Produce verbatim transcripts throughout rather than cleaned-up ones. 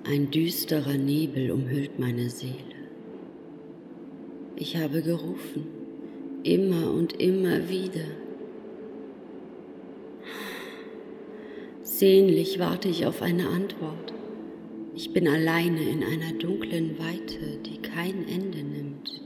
Ein düsterer Nebel umhüllt meine Seele. Ich habe gerufen, immer und immer wieder. Sehnlich warte ich auf eine Antwort. Ich bin alleine in einer dunklen Weite, die kein Ende nimmt.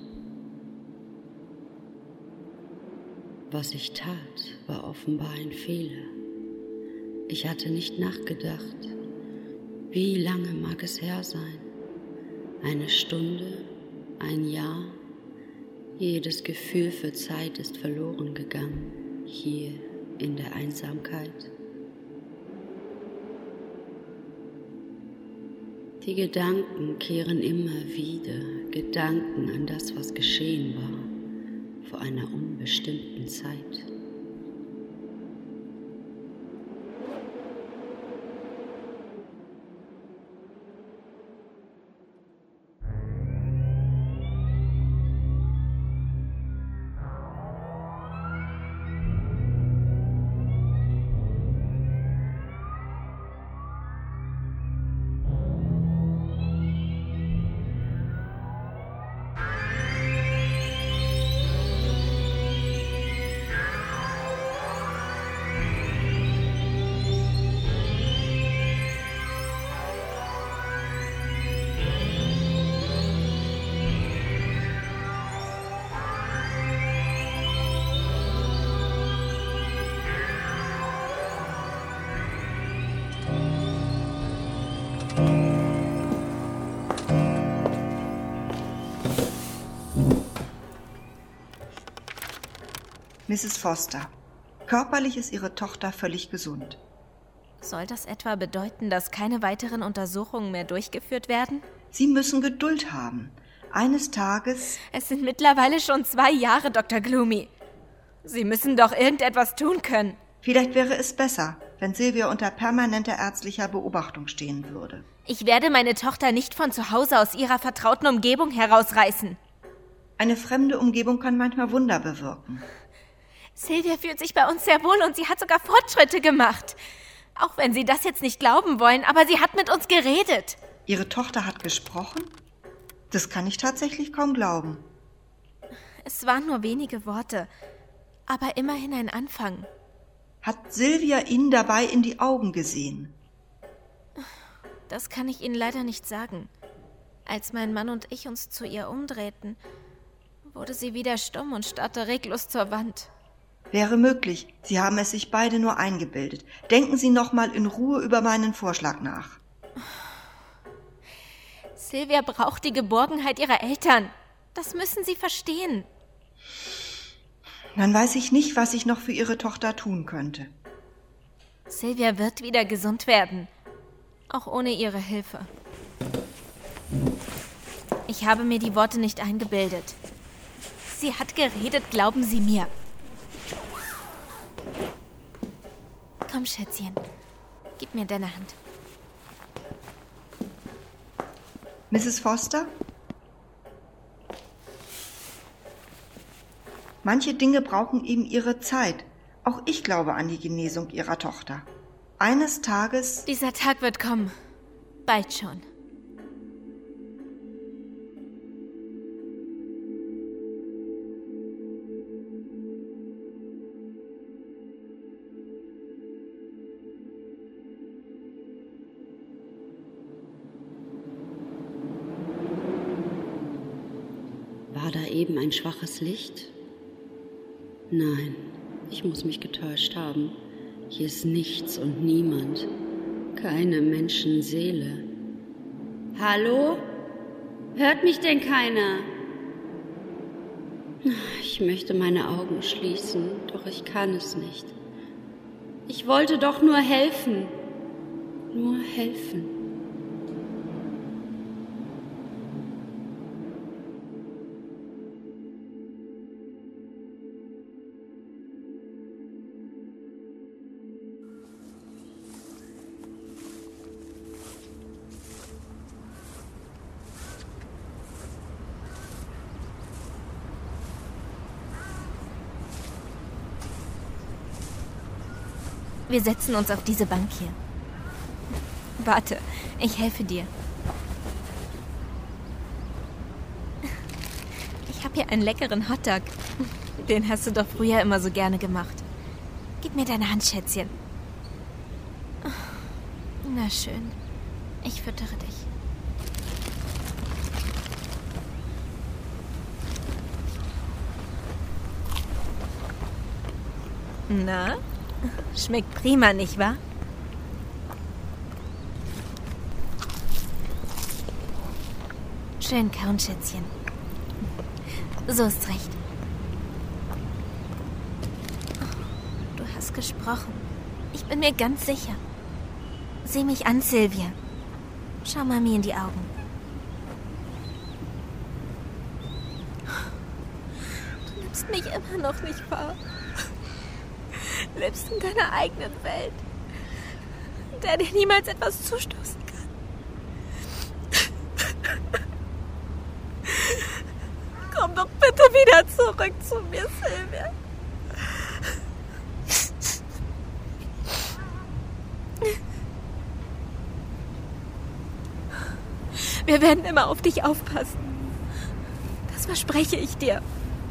Was ich tat, war offenbar ein Fehler. Ich hatte nicht nachgedacht. Wie lange mag es her sein? Eine Stunde, ein Jahr? Jedes Gefühl für Zeit ist verloren gegangen, hier in der Einsamkeit. Die Gedanken kehren immer wieder, Gedanken an das, was geschehen war, vor einer unbestimmten Zeit. Misses Foster, körperlich ist Ihre Tochter völlig gesund. Soll das etwa bedeuten, dass keine weiteren Untersuchungen mehr durchgeführt werden? Sie müssen Geduld haben. Eines Tages... Es sind mittlerweile schon zwei Jahre, Doktor Gloomy. Sie müssen doch irgendetwas tun können. Vielleicht wäre es besser, wenn Sylvia unter permanenter ärztlicher Beobachtung stehen würde. Ich werde meine Tochter nicht von zu Hause aus ihrer vertrauten Umgebung herausreißen. Eine fremde Umgebung kann manchmal Wunder bewirken. Sylvia fühlt sich bei uns sehr wohl und sie hat sogar Fortschritte gemacht. Auch wenn Sie das jetzt nicht glauben wollen, aber sie hat mit uns geredet. Ihre Tochter hat gesprochen? Das kann ich tatsächlich kaum glauben. Es waren nur wenige Worte, aber immerhin ein Anfang. Hat Sylvia Ihnen dabei in die Augen gesehen? Das kann ich Ihnen leider nicht sagen. Als mein Mann und ich uns zu ihr umdrehten, wurde sie wieder stumm und starrte reglos zur Wand. Wäre möglich. Sie haben es sich beide nur eingebildet. Denken Sie noch mal in Ruhe über meinen Vorschlag nach. Sylvia braucht die Geborgenheit ihrer Eltern. Das müssen Sie verstehen. Dann weiß ich nicht, was ich noch für Ihre Tochter tun könnte. Sylvia wird wieder gesund werden. Auch ohne Ihre Hilfe. Ich habe mir die Worte nicht eingebildet. Sie hat geredet, glauben Sie mir. Komm, Schätzchen. Gib mir deine Hand. Misses Foster? Manche Dinge brauchen eben ihre Zeit. Auch ich glaube an die Genesung Ihrer Tochter. Eines Tages... Dieser Tag wird kommen. Bald schon. War da eben ein schwaches Licht? Nein, ich muss mich getäuscht haben. Hier ist nichts und niemand. Keine Menschenseele. Hallo? Hört mich denn keiner? Ich möchte meine Augen schließen, doch ich kann es nicht. Ich wollte doch nur helfen. Nur helfen. Wir setzen uns auf diese Bank hier. Warte, ich helfe dir. habe hier einen leckeren Hotdog. Den hast du doch früher immer so gerne gemacht. Gib mir deine Hand, Schätzchen. Na schön. Ich füttere dich. Na? Schmeckt prima, nicht wahr? Schön kauen, Schätzchen. So ist recht. Du hast gesprochen. Ich bin mir ganz sicher. Sieh mich an, Sylvia. Schau Mami in die Augen. Du nimmst mich immer noch nicht wahr. Lebst in deiner eigenen Welt, in der dir niemals etwas zustoßen kann. Komm doch bitte wieder zurück zu mir, Sylvia. Wir werden immer auf dich aufpassen. Das verspreche ich dir.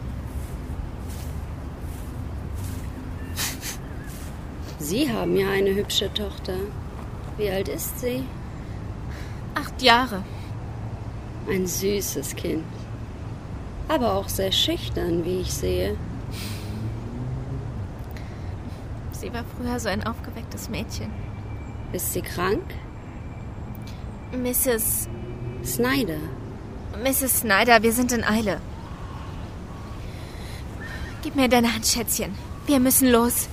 Sie haben ja eine hübsche Tochter. Wie alt ist sie? Acht Jahre. Ein süßes Kind. Aber auch sehr schüchtern, wie ich sehe. Sie war früher so ein aufgewecktes Mädchen. Ist sie krank? Misses Snyder. Misses Snyder, wir sind in Eile. Gib mir deine Hand, Schätzchen. Wir müssen los.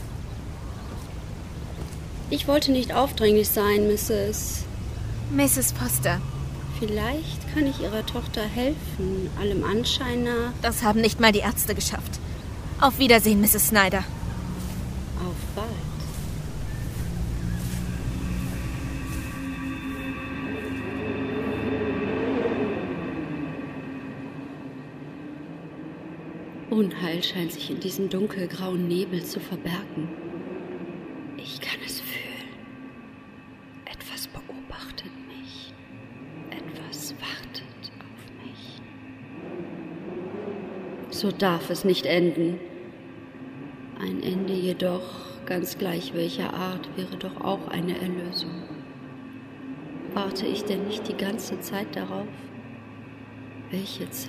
Ich wollte nicht aufdringlich sein, Misses Misses Foster. Vielleicht kann ich Ihrer Tochter helfen, allem Anschein nach. Das haben nicht mal die Ärzte geschafft. Auf Wiedersehen, Misses Snyder. Auf bald. Unheil scheint sich in diesem dunkelgrauen Nebel zu verbergen. Ich kann es fühlen. Etwas beobachtet mich. Etwas wartet auf mich. So darf es nicht enden. Ein Ende jedoch, ganz gleich welcher Art, wäre doch auch eine Erlösung. Warte ich denn nicht die ganze Zeit darauf? Welche Zeit?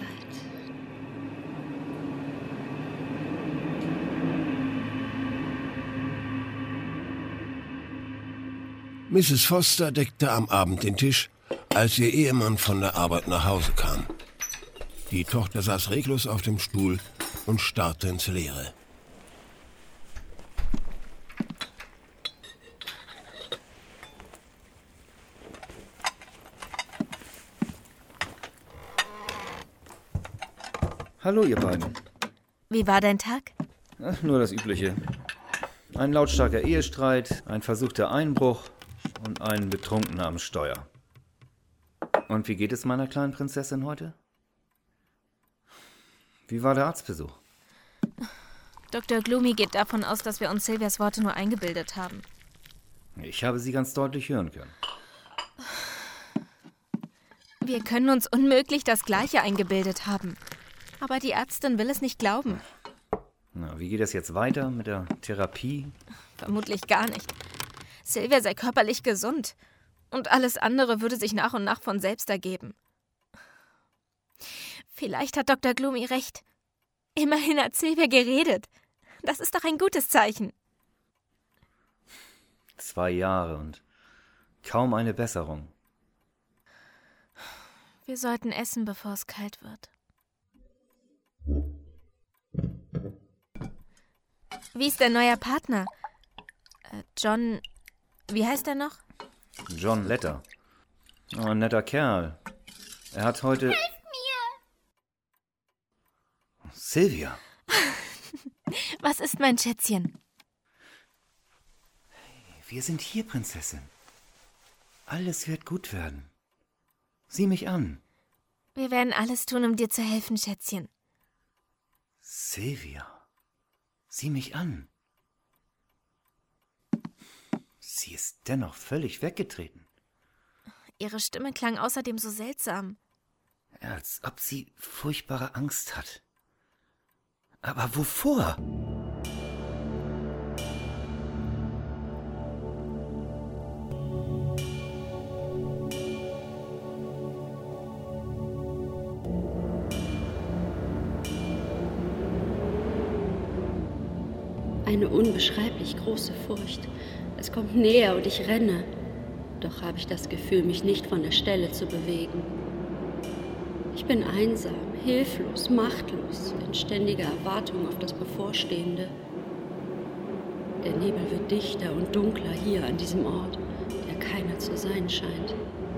Misses Foster deckte am Abend den Tisch, als ihr Ehemann von der Arbeit nach Hause kam. Die Tochter saß reglos auf dem Stuhl und starrte ins Leere. Hallo, ihr beiden. Wie war dein Tag? Ach, nur das Übliche. Ein lautstarker Ehestreit, ein versuchter Einbruch und ein Betrunkener am Steuer. Und wie geht es meiner kleinen Prinzessin heute? Wie war der Arztbesuch? Doktor Gloomy geht davon aus, dass wir uns Sylvias Worte nur eingebildet haben. Ich habe sie ganz deutlich hören können. Wir können uns unmöglich das Gleiche eingebildet haben. Aber die Ärztin will es nicht glauben. Na, wie geht es jetzt weiter mit der Therapie? Vermutlich gar nicht. Sylvia sei körperlich gesund. Und alles andere würde sich nach und nach von selbst ergeben. Vielleicht hat Doktor Gloomy recht. Immerhin hat Sylvia geredet. Das ist doch ein gutes Zeichen. Zwei Jahre und kaum eine Besserung. Wir sollten essen, bevor es kalt wird. Wie ist dein neuer Partner? Äh, John... Wie heißt er noch? John Letter. Oh, ein netter Kerl. Er hat heute... Hilf mir! Sylvia. Was ist mein Schätzchen? Wir sind hier, Prinzessin. Alles wird gut werden. Sieh mich an. Wir werden alles tun, um dir zu helfen, Schätzchen. Sylvia, sieh mich an. Sie ist dennoch völlig weggetreten. Ihre Stimme klang außerdem so seltsam. Als ob sie furchtbare Angst hat. Aber wovor? Eine unbeschreiblich große Furcht. Es kommt näher und ich renne. Doch habe ich das Gefühl, mich nicht von der Stelle zu bewegen. Ich bin einsam, hilflos, machtlos, in ständiger Erwartung auf das Bevorstehende. Der Nebel wird dichter und dunkler hier an diesem Ort, der keiner zu sein scheint.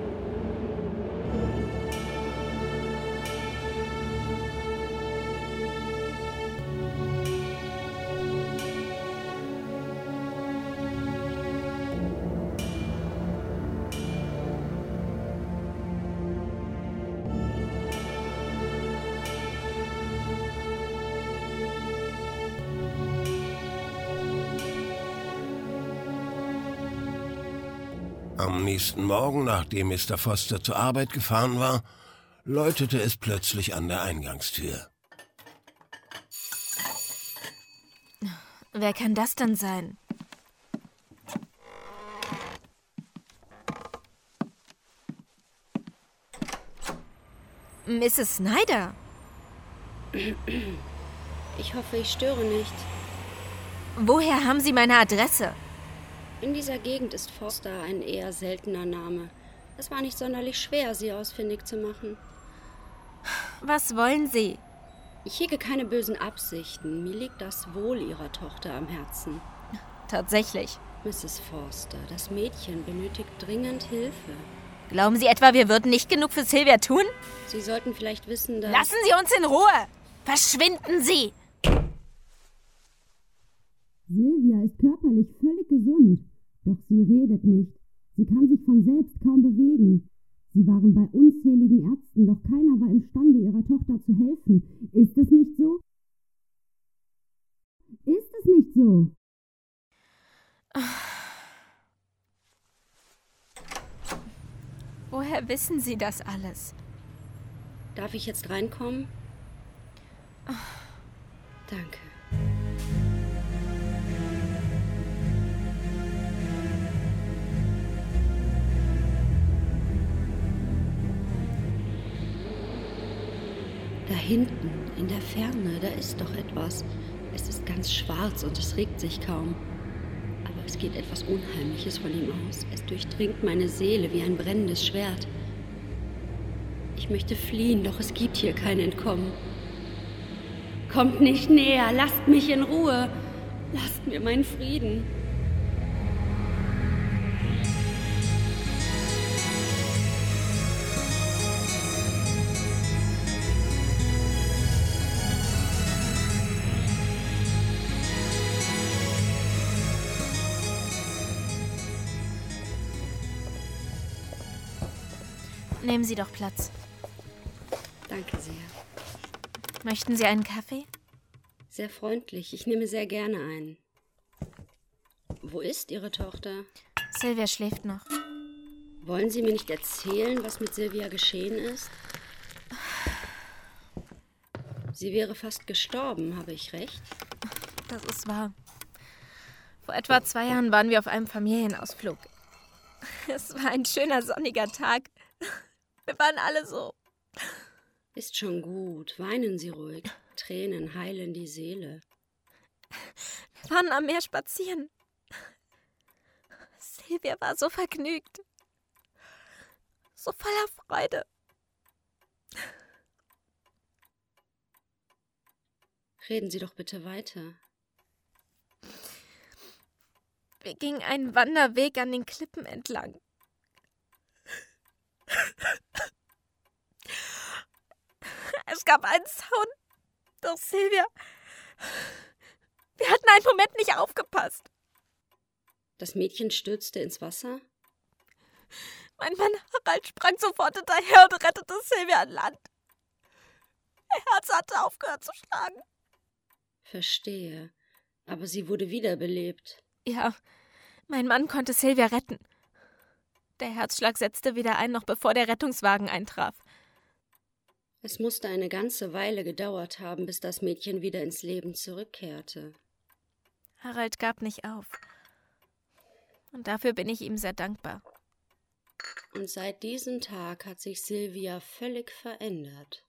Am nächsten Morgen, nachdem Mister Foster zur Arbeit gefahren war, läutete es plötzlich an der Eingangstür. Wer kann das denn sein? Misses Snyder? Ich hoffe, ich störe nicht. Woher haben Sie meine Adresse? In dieser Gegend ist Foster ein eher seltener Name. Es war nicht sonderlich schwer, sie ausfindig zu machen. Was wollen Sie? Ich hege keine bösen Absichten. Mir liegt das Wohl Ihrer Tochter am Herzen. Tatsächlich. Misses Foster, das Mädchen benötigt dringend Hilfe. Glauben Sie etwa, wir würden nicht genug für Sylvia tun? Sie sollten vielleicht wissen, dass... Lassen Sie uns in Ruhe! Verschwinden Sie! Sylvia ist körperlich völlig gesund, doch sie redet nicht. Sie kann sich von selbst kaum bewegen. Sie waren bei unzähligen Ärzten, doch keiner war imstande, ihrer Tochter zu helfen. Ist es nicht so? Ist es nicht so? Woher wissen Sie das alles? Darf ich jetzt reinkommen? Danke. Da hinten, in der Ferne, da ist doch etwas. Es ist ganz schwarz und es regt sich kaum. Aber es geht etwas Unheimliches von ihm aus. Es durchdringt meine Seele wie ein brennendes Schwert. Ich möchte fliehen, doch es gibt hier kein Entkommen. Kommt nicht näher, lasst mich in Ruhe. Lasst mir meinen Frieden. Nehmen Sie doch Platz. Danke sehr. Möchten Sie einen Kaffee? Sehr freundlich. Ich nehme sehr gerne einen. Wo ist Ihre Tochter? Sylvia schläft noch. Wollen Sie mir nicht erzählen, was mit Sylvia geschehen ist? Sie wäre fast gestorben, habe ich recht? Das ist wahr. Vor etwa zwei Jahren waren wir auf einem Familienausflug. Es war ein schöner sonniger Tag. Wir waren alle so. Ist schon gut. Weinen Sie ruhig. Tränen heilen die Seele. Wir waren am Meer spazieren. Sylvia war so vergnügt. So voller Freude. Reden Sie doch bitte weiter. Wir gingen einen Wanderweg an den Klippen entlang. Es gab einen Zaun. Doch Sylvia... Wir hatten einen Moment nicht aufgepasst. Das Mädchen stürzte ins Wasser? Mein Mann Harald sprang sofort hinterher und rettete Sylvia an Land. Ihr Herz hatte aufgehört zu schlagen. Verstehe. Aber sie wurde wiederbelebt. Ja, mein Mann konnte Sylvia retten. Der Herzschlag setzte wieder ein, noch bevor der Rettungswagen eintraf. Es musste eine ganze Weile gedauert haben, bis das Mädchen wieder ins Leben zurückkehrte. Harald gab nicht auf. Und dafür bin ich ihm sehr dankbar. Und seit diesem Tag hat sich Silvia völlig verändert.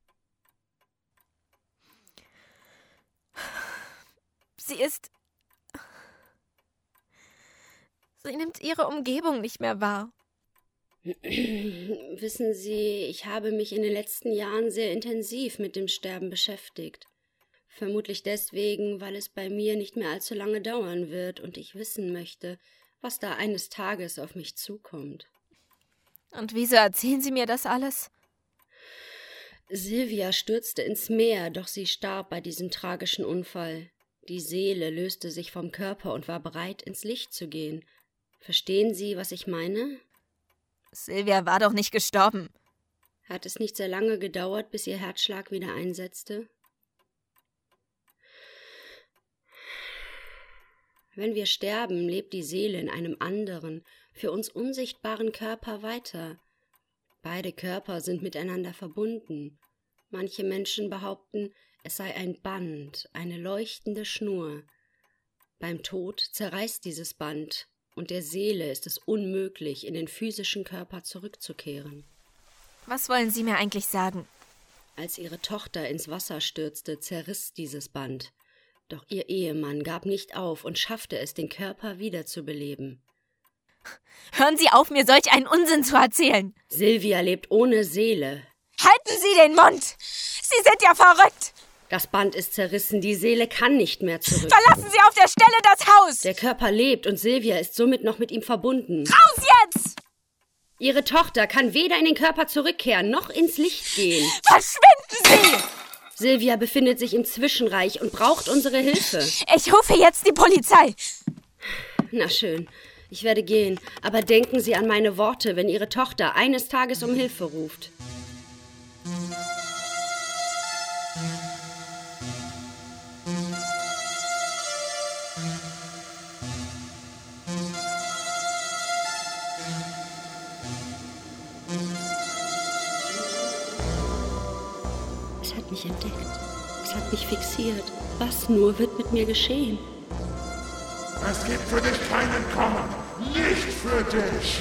Sie ist... Sie nimmt ihre Umgebung nicht mehr wahr. Wissen Sie, ich habe mich in den letzten Jahren sehr intensiv mit dem Sterben beschäftigt. Vermutlich deswegen, weil es bei mir nicht mehr allzu lange dauern wird und ich wissen möchte, was da eines Tages auf mich zukommt. Und wieso erzählen Sie mir das alles? Silvia stürzte ins Meer, doch sie starb bei diesem tragischen Unfall. Die Seele löste sich vom Körper und war bereit, ins Licht zu gehen. Verstehen Sie, was ich meine? Silvia war doch nicht gestorben. Hat es nicht sehr lange gedauert, bis ihr Herzschlag wieder einsetzte? Wenn wir sterben, lebt die Seele in einem anderen, für uns unsichtbaren Körper weiter. Beide Körper sind miteinander verbunden. Manche Menschen behaupten, es sei ein Band, eine leuchtende Schnur. Beim Tod zerreißt dieses Band, und der Seele ist es unmöglich, in den physischen Körper zurückzukehren. Was wollen Sie mir eigentlich sagen? Als ihre Tochter ins Wasser stürzte, zerriss dieses Band. Doch ihr Ehemann gab nicht auf und schaffte es, den Körper wiederzubeleben. Hören Sie auf, mir solch einen Unsinn zu erzählen! Silvia lebt ohne Seele. Halten Sie den Mund! Sie sind ja verrückt! Das Band ist zerrissen, die Seele kann nicht mehr zurück. Verlassen Sie auf der Stelle das Haus! Der Körper lebt und Silvia ist somit noch mit ihm verbunden. Raus jetzt! Ihre Tochter kann weder in den Körper zurückkehren, noch ins Licht gehen. Verschwinden Sie! Silvia befindet sich im Zwischenreich und braucht unsere Hilfe. Ich rufe jetzt die Polizei. Na schön, ich werde gehen. Aber denken Sie an meine Worte, wenn Ihre Tochter eines Tages um Hilfe ruft. Es hat mich entdeckt. Es hat mich fixiert. Was nur wird mit mir geschehen? Es gibt für dich kein Entkommen. Nicht für dich.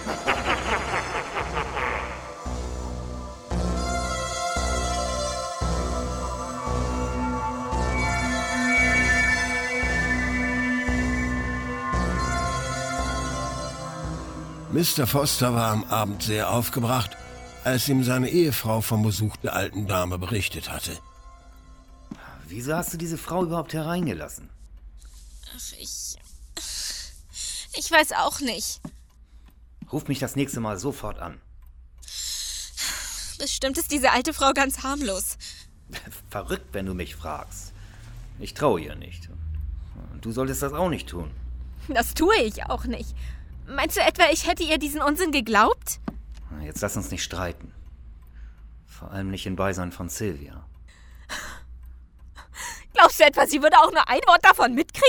Mister Foster war am Abend sehr aufgebracht, als ihm seine Ehefrau vom Besuch der alten Dame berichtet hatte. Wieso hast du diese Frau überhaupt hereingelassen? Ach, ich... Ich weiß auch nicht. Ruf mich das nächste Mal sofort an. Bestimmt ist diese alte Frau ganz harmlos. Verrückt, wenn du mich fragst. Ich traue ihr nicht. Und du solltest das auch nicht tun. Das tue ich auch nicht. Meinst du etwa, ich hätte ihr diesen Unsinn geglaubt? Jetzt lass uns nicht streiten. Vor allem nicht in Beisein von Silvia. Glaubst du etwa, sie würde auch nur ein Wort davon mitkriegen?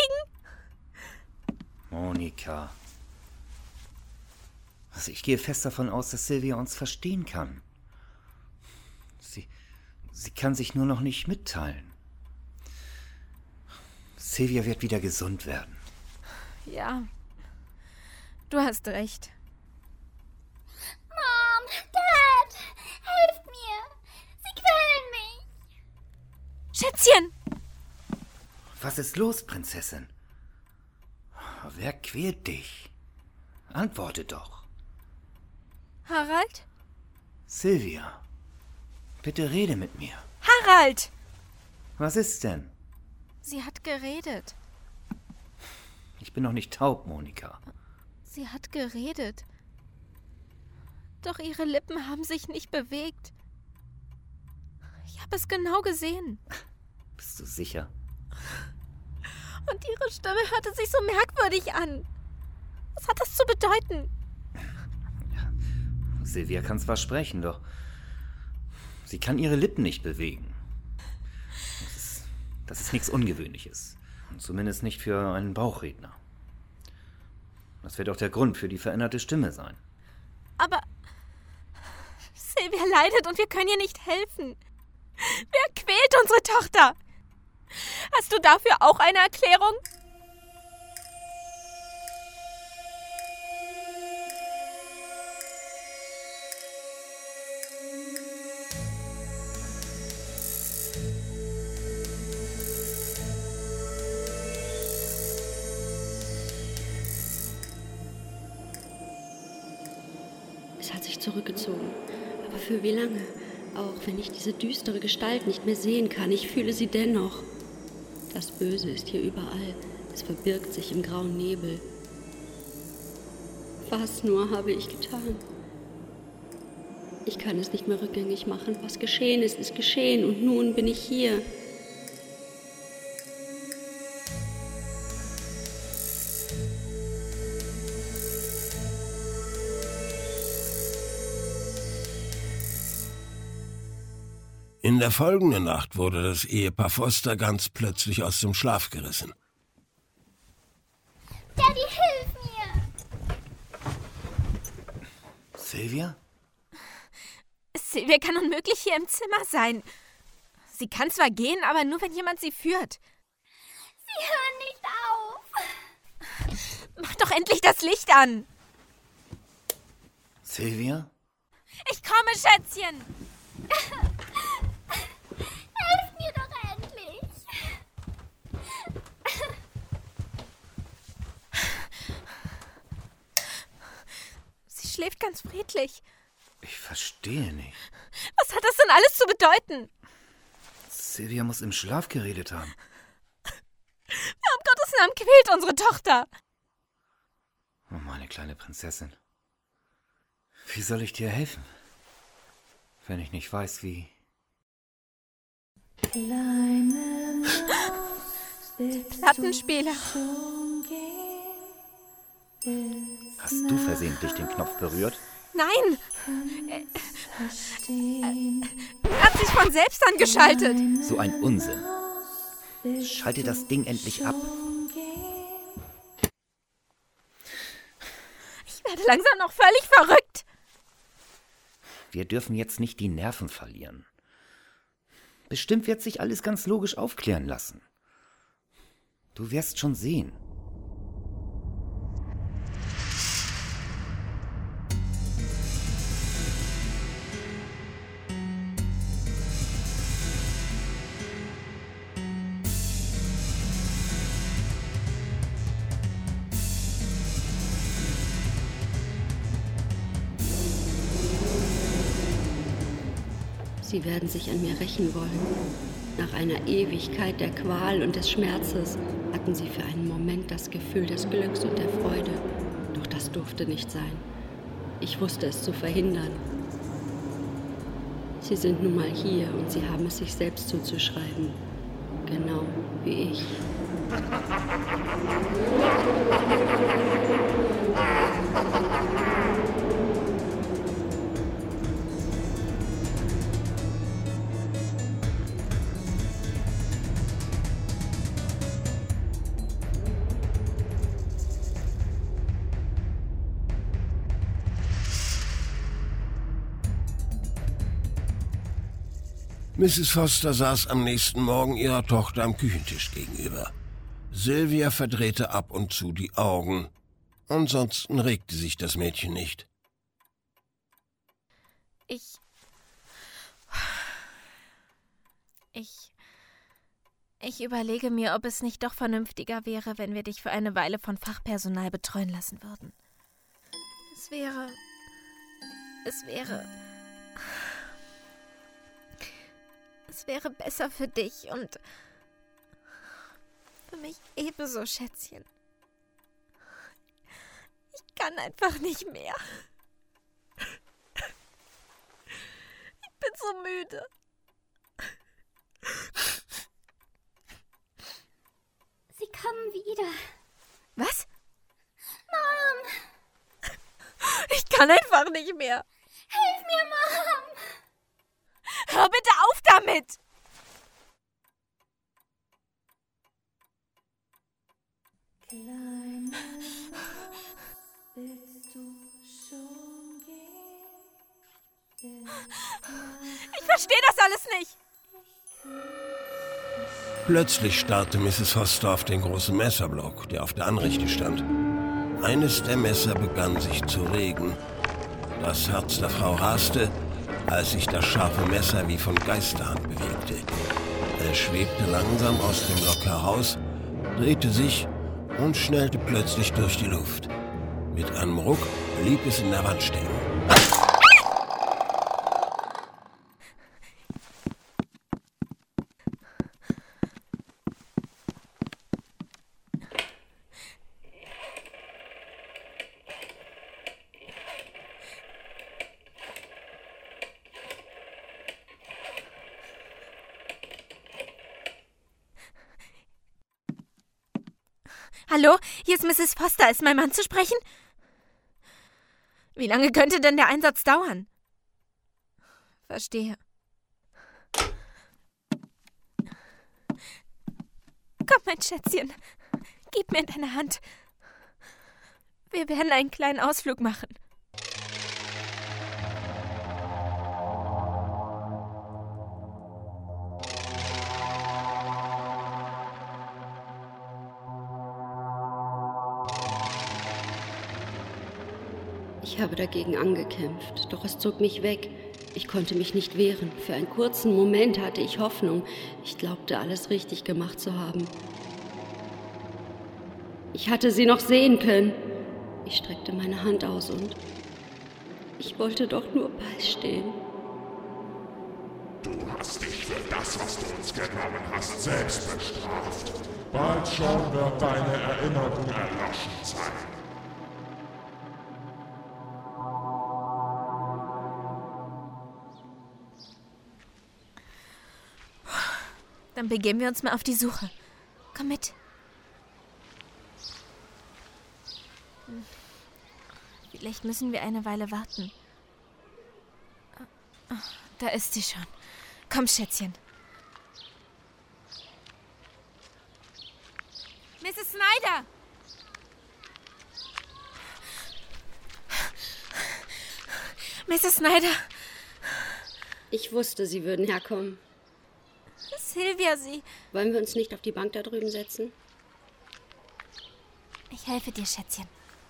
Monika. Also ich gehe fest davon aus, dass Silvia uns verstehen kann. Sie, sie kann sich nur noch nicht mitteilen. Silvia wird wieder gesund werden. Ja, du hast recht. Mom, Dad, helft mir. Sie quälen mich. Schätzchen! Was ist los, Prinzessin? Wer quält dich? Antworte doch. Harald? Silvia, bitte rede mit mir. Harald! Was ist denn? Sie hat geredet. Ich bin noch nicht taub, Monika. Sie hat geredet. Doch ihre Lippen haben sich nicht bewegt. Ich habe es genau gesehen. Bist du sicher? Und ihre Stimme hörte sich so merkwürdig an. Was hat das zu bedeuten? Ja, Silvia kann zwar sprechen, doch sie kann ihre Lippen nicht bewegen. Das ist, das ist nichts Ungewöhnliches. Und zumindest nicht für einen Bauchredner. Das wird auch der Grund für die veränderte Stimme sein. Aber Silvia leidet und wir können ihr nicht helfen. Wer quält unsere Tochter? Hast du dafür auch eine Erklärung? Es hat sich zurückgezogen. Aber für wie lange? Auch wenn ich diese düstere Gestalt nicht mehr sehen kann, ich fühle sie dennoch. Das Böse ist hier überall. Es verbirgt sich im grauen Nebel. Was nur habe ich getan? Ich kann es nicht mehr rückgängig machen. Was geschehen ist, ist geschehen. Und nun bin ich hier. In der folgenden Nacht wurde das Ehepaar Foster ganz plötzlich aus dem Schlaf gerissen. Daddy, hilf mir! Silvia? Silvia kann unmöglich hier im Zimmer sein. Sie kann zwar gehen, aber nur, wenn jemand sie führt. Sie hören nicht auf! Mach doch endlich das Licht an! Silvia? Ich komme, Schätzchen! Helft mir doch endlich! Sie schläft ganz friedlich. Ich verstehe nicht. Was hat das denn alles zu bedeuten? Silvia muss im Schlaf geredet haben. Wer um Gottes Namen quält unsere Tochter? Oh, meine kleine Prinzessin. Wie soll ich dir helfen, wenn ich nicht weiß, wie... Plattenspieler. Hast du versehentlich den Knopf berührt? Nein! Er, er hat sich von selbst angeschaltet. So ein Unsinn. Schalte das Ding endlich ab. Ich werde langsam noch völlig verrückt. Wir dürfen jetzt nicht die Nerven verlieren. Bestimmt wird sich alles ganz logisch aufklären lassen. Du wirst schon sehen. Sie werden sich an mir rächen wollen. Nach einer Ewigkeit der Qual und des Schmerzes hatten sie für einen Moment das Gefühl des Glücks und der Freude. Doch das durfte nicht sein. Ich wusste es zu verhindern. Sie sind nun mal hier und sie haben es sich selbst zuzuschreiben. Genau wie ich. Misses Foster saß am nächsten Morgen ihrer Tochter am Küchentisch gegenüber. Silvia verdrehte ab und zu die Augen. Ansonsten regte sich das Mädchen nicht. Ich... Ich... Ich überlege mir, ob es nicht doch vernünftiger wäre, wenn wir dich für eine Weile von Fachpersonal betreuen lassen würden. Es wäre... Es wäre... Es wäre besser für dich und für mich ebenso, Schätzchen. Ich kann einfach nicht mehr. Ich bin so müde. Sie kommen wieder. Was? Mom! Ich kann einfach nicht mehr. Hilf mir, Mom! Hör bitte auf damit! Kleine Maus, willst du schon gehen? Ich verstehe das alles nicht. Plötzlich starrte Misses Foster auf den großen Messerblock, der auf der Anrichte stand. Eines der Messer begann sich zu regen. Das Herz der Frau raste, als sich das scharfe Messer wie von Geisterhand bewegte. Es schwebte langsam aus dem Block heraus, drehte sich und schnellte plötzlich durch die Luft. Mit einem Ruck blieb es in der Wand stecken. Hallo, hier ist Misses Foster. Ist mein Mann zu sprechen? Wie lange könnte denn der Einsatz dauern? Verstehe. Komm, mein Schätzchen. Gib mir deine Hand. Wir werden einen kleinen Ausflug machen. Ich habe dagegen angekämpft, doch es zog mich weg. Ich konnte mich nicht wehren. Für einen kurzen Moment hatte ich Hoffnung. Ich glaubte, alles richtig gemacht zu haben. Ich hatte sie noch sehen können. Ich streckte meine Hand aus und ich wollte doch nur beistehen. Du hast dich für das, was du uns genommen hast, selbst bestraft. Bald schon wird deine Erinnerung erloschen sein. Dann begeben wir uns mal auf die Suche. Komm mit. Vielleicht müssen wir eine Weile warten. Da ist sie schon. Komm, Schätzchen. Misses Snyder! Misses Snyder! Ich wusste, Sie würden herkommen. Sylvia, Sie... Wollen wir uns nicht auf die Bank da drüben setzen? Ich helfe dir, Schätzchen.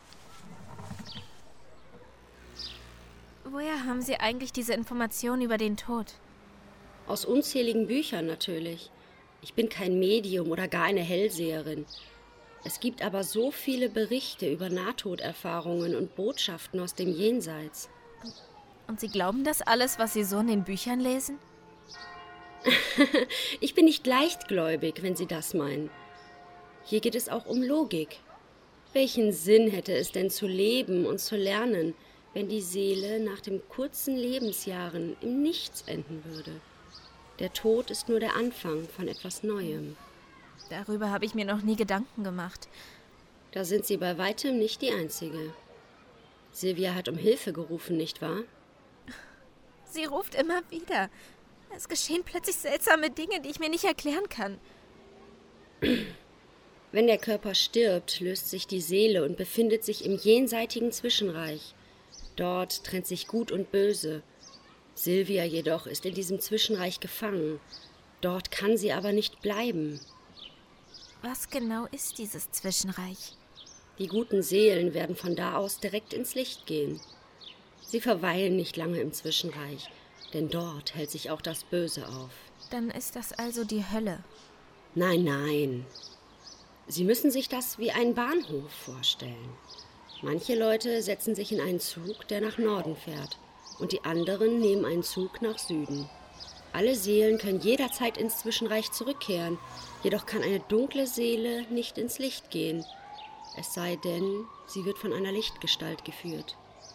Woher haben Sie eigentlich diese Informationen über den Tod? Aus unzähligen Büchern natürlich. Ich bin kein Medium oder gar eine Hellseherin. Es gibt aber so viele Berichte über Nahtoderfahrungen und Botschaften aus dem Jenseits. Und Sie glauben das alles, was Sie so in den Büchern lesen? Ich bin nicht leichtgläubig, wenn Sie das meinen. Hier geht es auch um Logik. Welchen Sinn hätte es denn zu leben und zu lernen, wenn die Seele nach den kurzen Lebensjahren im Nichts enden würde? Der Tod ist nur der Anfang von etwas Neuem. Darüber habe ich mir noch nie Gedanken gemacht. Da sind Sie bei weitem nicht die Einzige. Sylvia hat um Hilfe gerufen, nicht wahr? Sie ruft immer wieder. Es geschehen plötzlich seltsame Dinge, die ich mir nicht erklären kann. Wenn der Körper stirbt, löst sich die Seele und befindet sich im jenseitigen Zwischenreich. Dort trennt sich Gut und Böse. Sylvia jedoch ist in diesem Zwischenreich gefangen. Dort kann sie aber nicht bleiben. Was genau ist dieses Zwischenreich? Die guten Seelen werden von da aus direkt ins Licht gehen. Sie verweilen nicht lange im Zwischenreich, denn dort hält sich auch das Böse auf. Dann ist das also die Hölle. Nein, nein. Sie müssen sich das wie einen Bahnhof vorstellen. Manche Leute setzen sich in einen Zug, der nach Norden fährt, und die anderen nehmen einen Zug nach Süden. Alle Seelen können jederzeit ins Zwischenreich zurückkehren, jedoch kann eine dunkle Seele nicht ins Licht gehen, es sei denn, sie wird von einer Lichtgestalt geführt.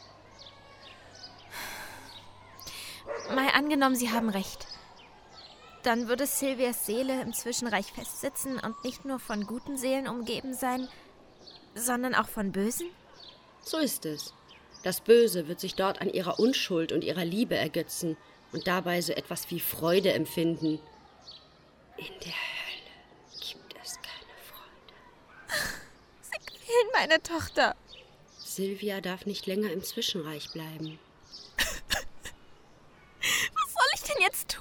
Mal angenommen, Sie haben recht. Dann würde Sylvias Seele im Zwischenreich festsitzen und nicht nur von guten Seelen umgeben sein, sondern auch von bösen? So ist es. Das Böse wird sich dort an ihrer Unschuld und ihrer Liebe ergötzen und dabei so etwas wie Freude empfinden. In der Hölle gibt es keine Freude. Sie quälen meine Tochter. Sylvia darf nicht länger im Zwischenreich bleiben.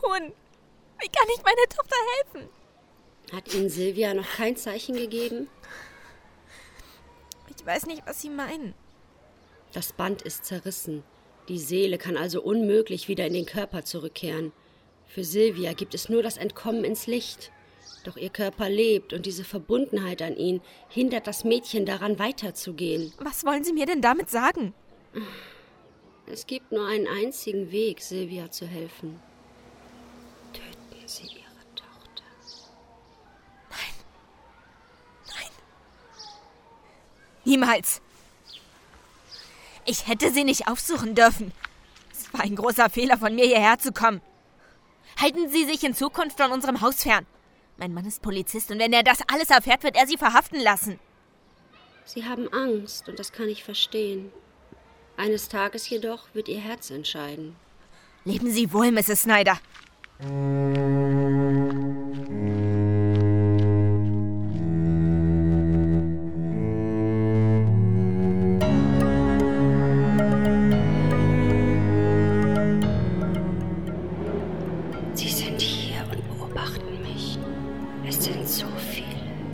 tun? Wie kann ich meiner Tochter helfen? Hat Ihnen Silvia noch kein Zeichen gegeben? Ich weiß nicht, was Sie meinen. Das Band ist zerrissen. Die Seele kann also unmöglich wieder in den Körper zurückkehren. Für Silvia gibt es nur das Entkommen ins Licht. Doch ihr Körper lebt und diese Verbundenheit an ihn hindert das Mädchen daran, weiterzugehen. Was wollen Sie mir denn damit sagen? Es gibt nur einen einzigen Weg, Silvia zu helfen. Töten Sie Ihre Tochter. Nein. Nein. Niemals. Ich hätte sie nicht aufsuchen dürfen. Es war ein großer Fehler von mir, hierher zu kommen. Halten Sie sich in Zukunft von unserem Haus fern. Mein Mann ist Polizist und wenn er das alles erfährt, wird er Sie verhaften lassen. Sie haben Angst und das kann ich verstehen. Eines Tages jedoch wird Ihr Herz entscheiden. Leben Sie wohl, Misses Snyder. Sie sind hier und beobachten mich. Es sind so viele.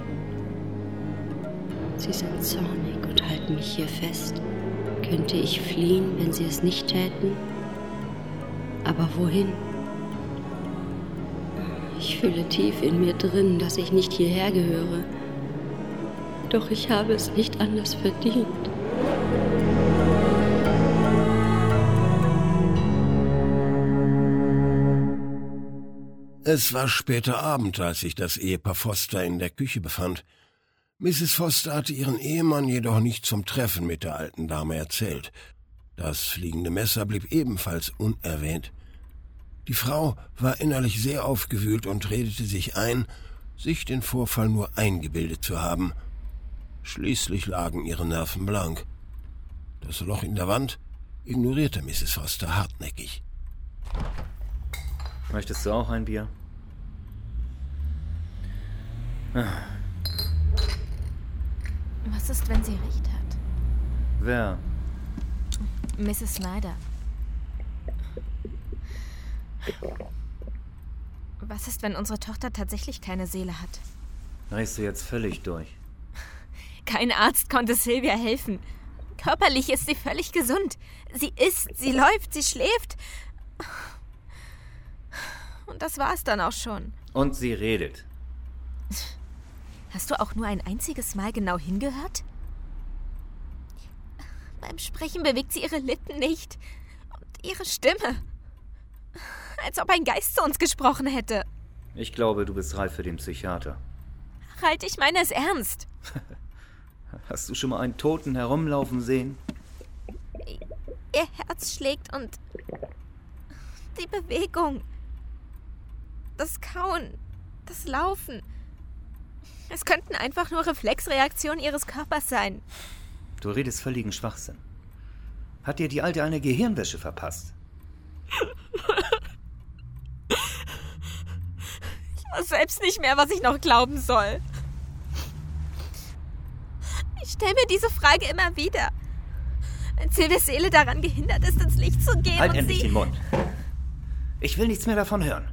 Sie sind zornig und halten mich hier fest. Könnte ich fliehen, wenn sie es nicht täten? Aber wohin? Ich fühle tief in mir drin, dass ich nicht hierher gehöre. Doch ich habe es nicht anders verdient. Es war später Abend, als sich das Ehepaar Foster in der Küche befand. Misses Foster hatte ihren Ehemann jedoch nicht zum Treffen mit der alten Dame erzählt. Das fliegende Messer blieb ebenfalls unerwähnt. Die Frau war innerlich sehr aufgewühlt und redete sich ein, sich den Vorfall nur eingebildet zu haben. Schließlich lagen ihre Nerven blank. Das Loch in der Wand ignorierte Misses Foster hartnäckig. Möchtest du auch ein Bier? Ah. Was ist, wenn sie recht hat? Wer? Misses Snyder. Was ist, wenn unsere Tochter tatsächlich keine Seele hat? Drehst du jetzt völlig durch? Kein Arzt konnte Silvia helfen. Körperlich ist sie völlig gesund. Sie isst, sie läuft, sie schläft. Und das war's dann auch schon. Und sie redet. Hast du auch nur ein einziges Mal genau hingehört? Beim Sprechen bewegt sie ihre Lippen nicht. Und ihre Stimme. Als ob ein Geist zu uns gesprochen hätte. Ich glaube, du bist reif für den Psychiater. Halt, ich meine es ernst. Hast du schon mal einen Toten herumlaufen sehen? Ihr Herz schlägt und die Bewegung. Das Kauen, das Laufen. Es könnten einfach nur Reflexreaktionen ihres Körpers sein. Du redest völligen Schwachsinn. Hat dir die Alte eine Gehirnwäsche verpasst? Ich weiß selbst nicht mehr, was ich noch glauben soll. Ich stelle mir diese Frage immer wieder. Wenn Silvias Seele daran gehindert ist, ins Licht zu gehen Halt und endlich sie... den Mund. Ich will nichts mehr davon hören.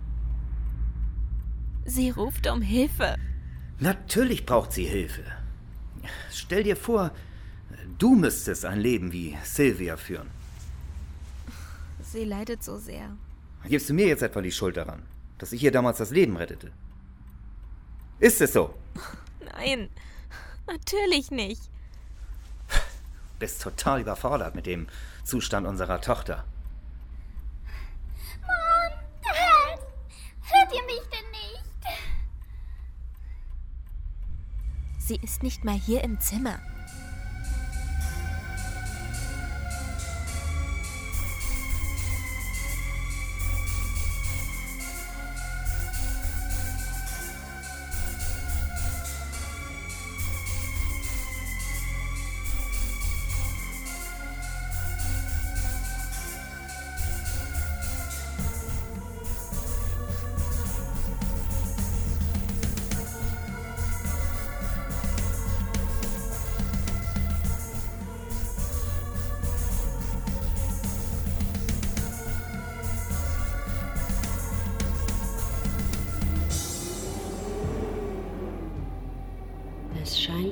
Sie ruft um Hilfe. Natürlich braucht sie Hilfe. Stell dir vor, du müsstest ein Leben wie Silvia führen. Sie leidet so sehr. Gibst du mir jetzt etwa die Schuld daran, dass ich ihr damals das Leben rettete? Ist es so? Nein, natürlich nicht. Du bist total überfordert mit dem Zustand unserer Tochter. Mann, Dad, hört ihr mich denn nicht? Sie ist nicht mal hier im Zimmer.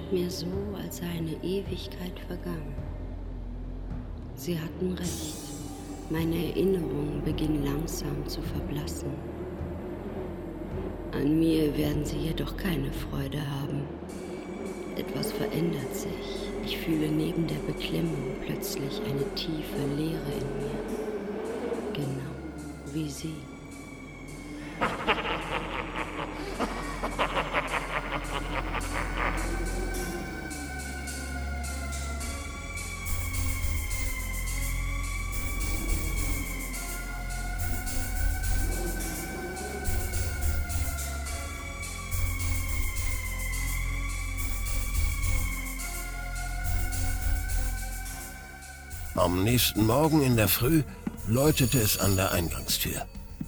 scheint mir so, als sei eine Ewigkeit vergangen. Sie hatten recht. Meine Erinnerungen beginnen langsam zu verblassen. An mir werden Sie jedoch keine Freude haben. Etwas verändert sich. Ich fühle neben der Beklemmung plötzlich eine tiefe Leere in mir. Genau wie Sie. Am nächsten Morgen in der Früh läutete es an der Eingangstür.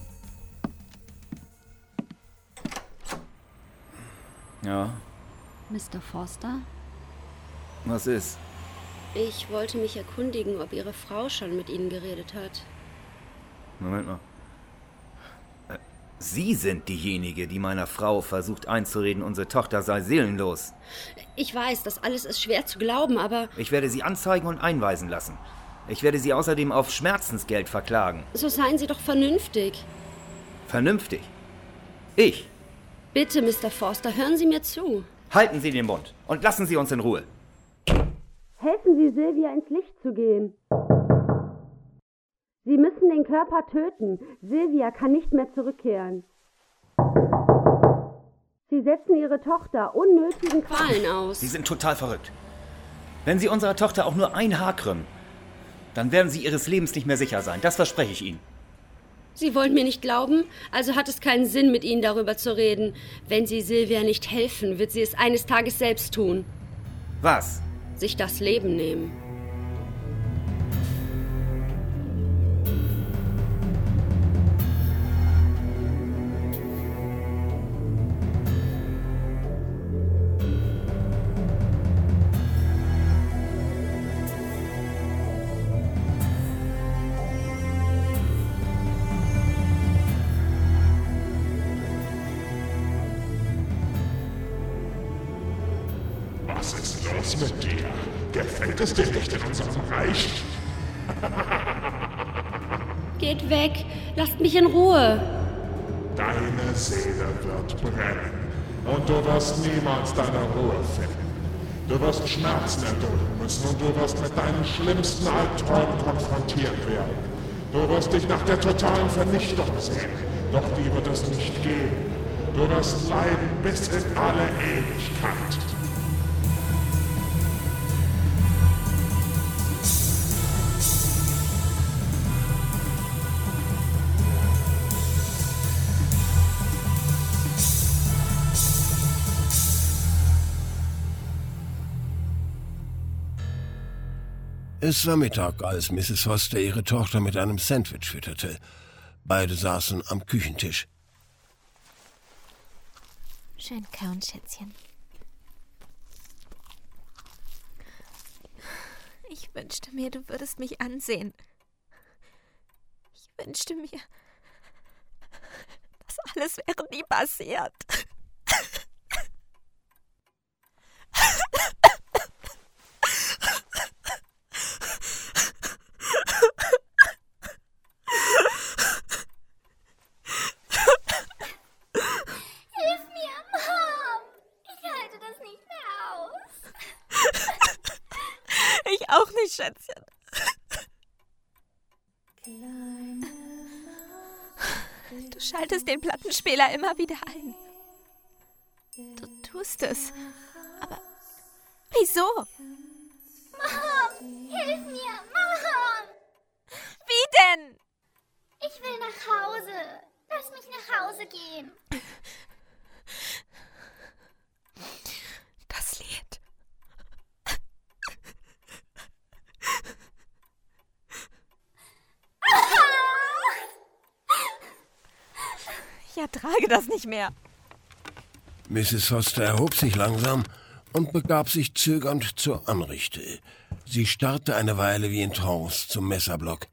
Ja, Mister Forster? was ist? Ich wollte mich erkundigen, ob Ihre Frau schon mit Ihnen geredet hat. Moment mal. Äh, Sie sind diejenige, die meiner Frau versucht einzureden, unsere Tochter sei seelenlos. Ich weiß, das alles ist schwer zu glauben, aber... Ich werde sie anzeigen und einweisen lassen. Ich werde sie außerdem auf Schmerzensgeld verklagen. So seien Sie doch vernünftig. Vernünftig? Ich? Bitte, Mister Forster, hören Sie mir zu. Halten Sie den Mund und lassen Sie uns in Ruhe. Helfen Sie Silvia, ins Licht zu gehen. Sie müssen den Körper töten. Silvia kann nicht mehr zurückkehren. Sie setzen Ihre Tochter unnötigen Qualen aus. Sie sind total verrückt. Wenn Sie unserer Tochter auch nur ein Haar krümmen, dann werden Sie Ihres Lebens nicht mehr sicher sein. Das verspreche ich Ihnen. Sie wollen mir nicht glauben, also hat es keinen Sinn, mit Ihnen darüber zu reden. Wenn Sie Silvia nicht helfen, wird sie es eines Tages selbst tun. Was? Sich das Leben nehmen. Was ist los mit dir? Gefällt es dir nicht in unserem Reich? Geht weg, lasst mich in Ruhe. Deine Seele wird brennen und du wirst niemals deine Ruhe finden. Du wirst Schmerzen erdulden müssen und du wirst mit deinen schlimmsten Albträumen konfrontiert werden. Du wirst dich nach der totalen Vernichtung sehen, doch die wird es nicht geben. Du wirst leiden bis in alle Ewigkeit. Es war Mittag, als Misses Foster ihre Tochter mit einem Sandwich fütterte. Beide saßen am Küchentisch. Schön kauen, Schätzchen. Ich wünschte mir, du würdest mich ansehen. Ich wünschte mir, das alles wäre nie passiert. Auch nicht, Schätzchen. Du schaltest den Plattenspieler immer wieder ein. Du tust es. Aber wieso? Mom, hilf mir, Mom! Wie denn? Ich will nach Hause. Lass mich nach Hause gehen. Das Lied. Ich ertrage das nicht mehr. Misses Foster erhob sich langsam und begab sich zögernd zur Anrichte. Sie starrte eine Weile wie in Trance zum Messerblock.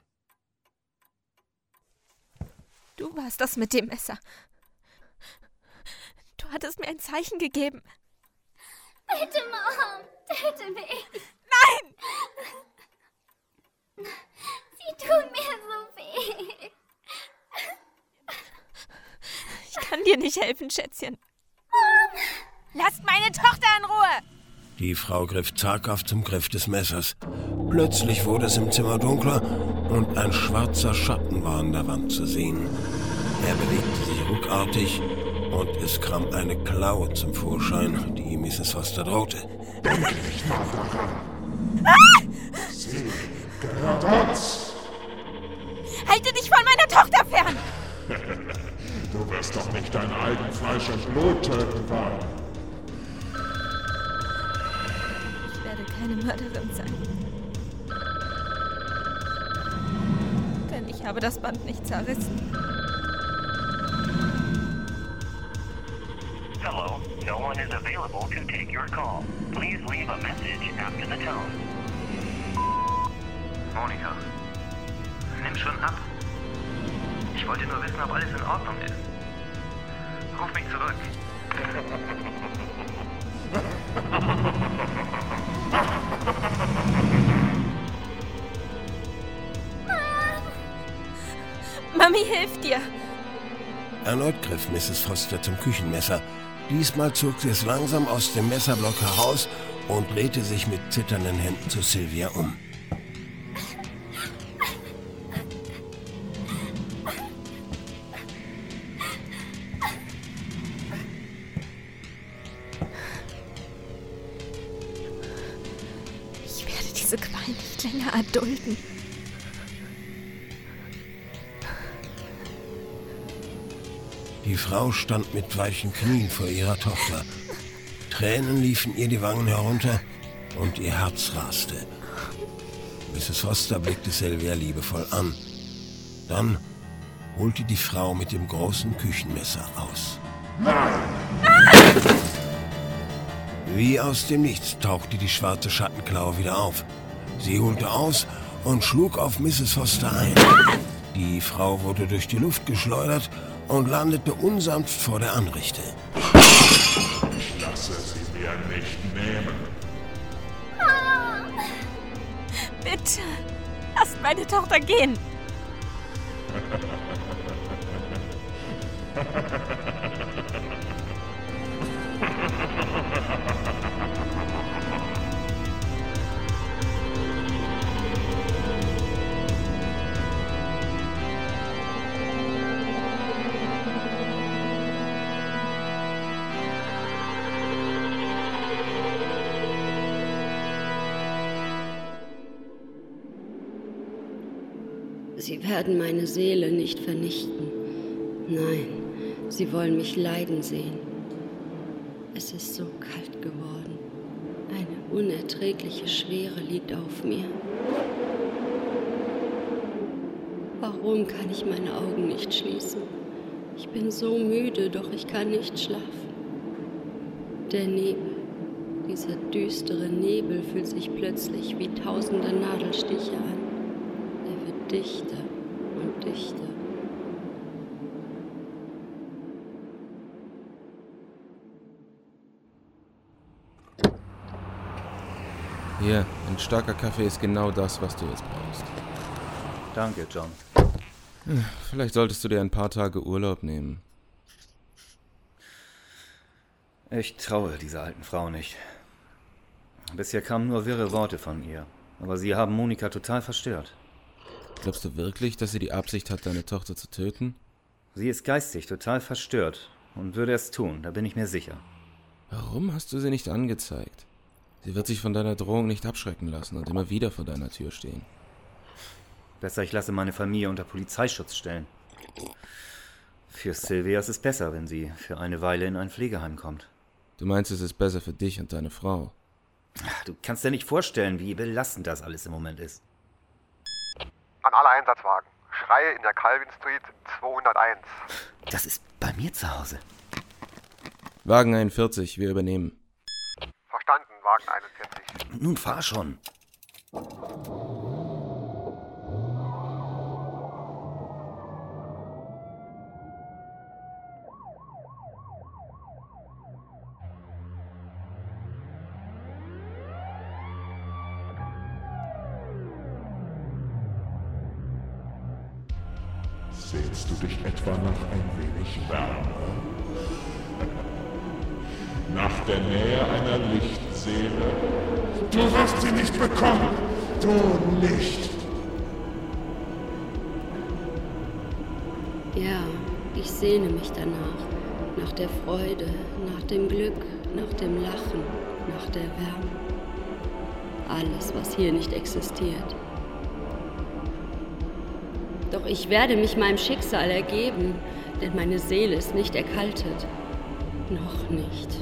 Du warst das mit dem Messer. Du hattest mir ein Zeichen gegeben. Bitte, Mom, töte mich. Nein! Sie tun mir so weh. Ich kann dir nicht helfen, Schätzchen. Mom! Lasst meine Tochter in Ruhe! Die Frau griff zaghaft zum Griff des Messers. Plötzlich wurde es im Zimmer dunkler und ein schwarzer Schatten war an der Wand zu sehen. Er bewegte sich ruckartig und es kam eine Klaue zum Vorschein, die Misses Foster drohte. Denk nicht mal daran. Ah! Sie gehört uns. Halte dich von meiner Tochter fern! Du wirst doch nicht dein eigen Fleisch und Blut töten wollen. Ich werde keine Mörderin sein. Denn ich habe das Band nicht zerrissen. Hello, no one is available to take your call. Please leave a message after the tone. Monika, nimm schon ab. Ich wollte nur wissen, ob alles in Ordnung ist. Ruf mich zurück. Mami hilft dir. Erneut griff Misses Foster zum Küchenmesser. Diesmal zog sie es langsam aus dem Messerblock heraus und drehte sich mit zitternden Händen zu Sylvia um. Ich werde diese Qual nicht länger erdulden. Die Frau stand mit weichen Knien vor ihrer Tochter. Tränen liefen ihr die Wangen herunter und ihr Herz raste. Misses Foster blickte Sylvia liebevoll an. Dann holte die Frau mit dem großen Küchenmesser aus. Wie aus dem Nichts tauchte die schwarze Schattenklaue wieder auf. Sie holte aus und schlug auf Misses Foster ein. Die Frau wurde durch die Luft geschleudert und landete unsanft vor der Anrichte. Ich lasse sie mir nicht nehmen. Mom! Bitte, lasst meine Tochter gehen. Sie werden meine Seele nicht vernichten. Nein, sie wollen mich leiden sehen. Es ist so kalt geworden. Eine unerträgliche Schwere liegt auf mir. Warum kann ich meine Augen nicht schließen? Ich bin so müde, doch ich kann nicht schlafen. Der Nebel, dieser düstere Nebel fühlt sich plötzlich wie tausende Nadelstiche an. Er wird dichter und dichter. Hier, ein starker Kaffee ist genau das, was du jetzt brauchst. Danke, John. Vielleicht solltest du dir ein paar Tage Urlaub nehmen. Ich traue dieser alten Frau nicht. Bisher kamen nur wirre Worte von ihr. Aber sie haben Monika total verstört. Glaubst du wirklich, dass sie die Absicht hat, deine Tochter zu töten? Sie ist geistig total verstört und würde es tun, da bin ich mir sicher. Warum hast du sie nicht angezeigt? Sie wird sich von deiner Drohung nicht abschrecken lassen und immer wieder vor deiner Tür stehen. Besser, ich lasse meine Familie unter Polizeischutz stellen. Für Sylvia ist es besser, wenn sie für eine Weile in ein Pflegeheim kommt. Du meinst, es ist besser für dich und deine Frau? Du kannst dir nicht vorstellen, wie belastend das alles im Moment ist. An alle Einsatzwagen. Schreie in der Calvin Street zweihunderteins. Das ist bei mir zu Hause. Wagen einundvierzig, wir übernehmen. Verstanden, Wagen einundvierzig. Nun fahr schon. Sehnst du dich etwa nach ein wenig Wärme? Nach der Nähe einer Lichtseele? Du wirst sie nicht bekommen! Du nicht! Ja, ich sehne mich danach. Nach der Freude, nach dem Glück, nach dem Lachen, nach der Wärme. Alles, was hier nicht existiert. Doch ich werde mich meinem Schicksal ergeben, denn meine Seele ist nicht erkaltet. Noch nicht.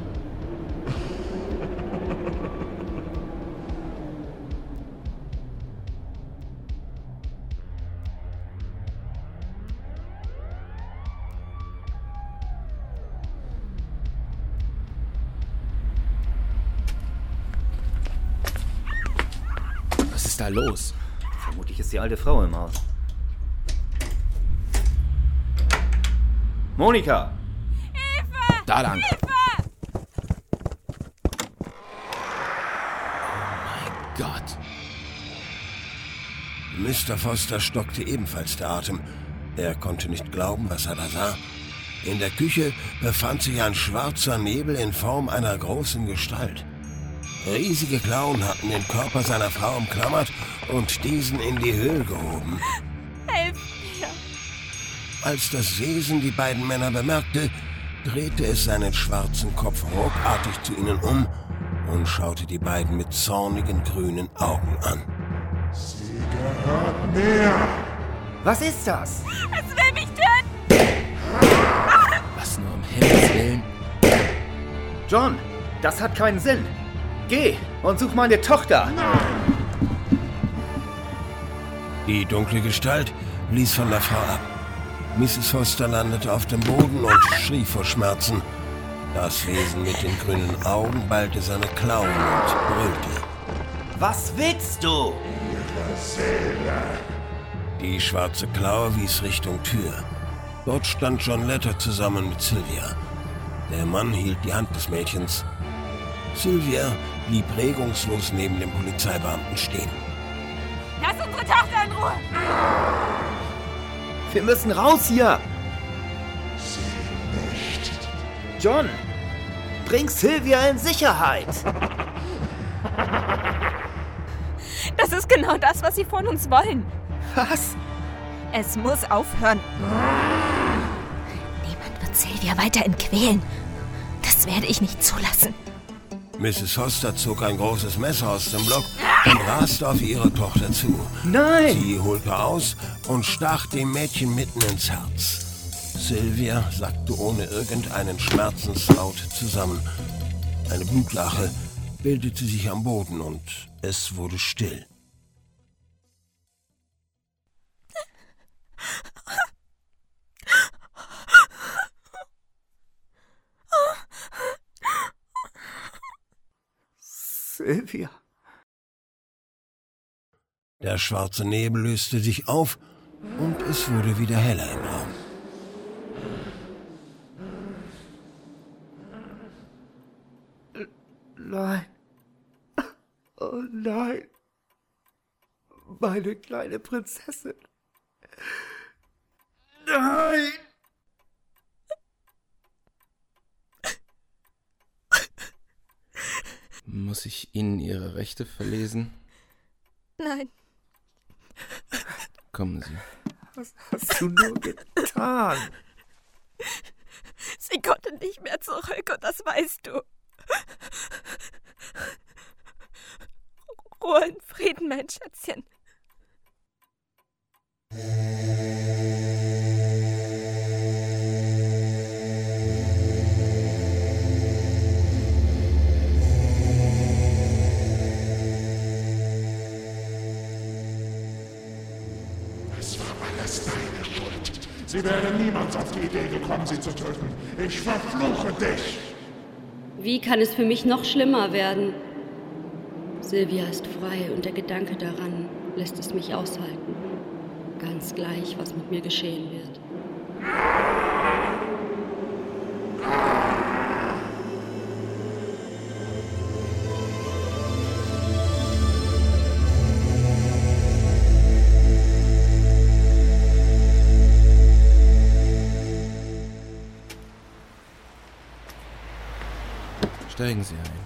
Was ist da los? Vermutlich ist die alte Frau im Haus. Monika! Hilfe! Da lang! Hilfe! Oh mein Gott! Mister Foster stockte ebenfalls der Atem. Er konnte nicht glauben, was er da sah. In der Küche befand sich ein schwarzer Nebel in Form einer großen Gestalt. Riesige Klauen hatten den Körper seiner Frau umklammert und diesen in die Höhe gehoben. Helf mir! Als das Wesen die beiden Männer bemerkte, drehte es seinen schwarzen Kopf ruckartig zu ihnen um und schaute die beiden mit zornigen grünen Augen an. Sie gehört mir! Was ist das? Es will mich töten! Was nur um Himmels Willen? John, das hat keinen Sinn. Geh und such meine Tochter. Die dunkle Gestalt ließ von der Frau ab. Misses Foster landete auf dem Boden und schrie vor Schmerzen. Das Wesen mit den grünen Augen ballte seine Klauen und brüllte. Was willst du? Ihre Seele! Die schwarze Klaue wies Richtung Tür. Dort stand John Letter zusammen mit Sylvia. Der Mann hielt die Hand des Mädchens. Sylvia blieb regungslos neben dem Polizeibeamten stehen. Lass unsere Tochter in Ruhe! Wir müssen raus hier! Sie nicht! John, bring Sylvia in Sicherheit! Das ist genau das, was sie von uns wollen. Was? Es muss aufhören. Niemand wird Sylvia weiterhin quälen. Das werde ich nicht zulassen. Misses Foster zog ein großes Messer aus dem Block und raste auf ihre Tochter zu. Nein! Sie holte aus und stach dem Mädchen mitten ins Herz. Sylvia sackte ohne irgendeinen Schmerzenslaut zusammen. Eine Blutlache bildete sich am Boden und es wurde still. Sylvia. Der schwarze Nebel löste sich auf und es wurde wieder heller im Raum. Nein. Oh nein. Meine kleine Prinzessin. Nein. Muss ich Ihnen Ihre Rechte verlesen? Nein. Kommen Sie. Was hast du nur getan? Sie konnte nicht mehr zurück und das weißt du. Ruhe in Frieden, mein Schätzchen. Es war alles deine Schuld. Sie wäre niemals auf die Idee gekommen, sie zu töten. Ich verfluche dich! Wie kann es für mich noch schlimmer werden? Sylvia ist frei und der Gedanke daran lässt es mich aushalten. Ganz gleich, was mit mir geschehen wird. Steigen Sie ein.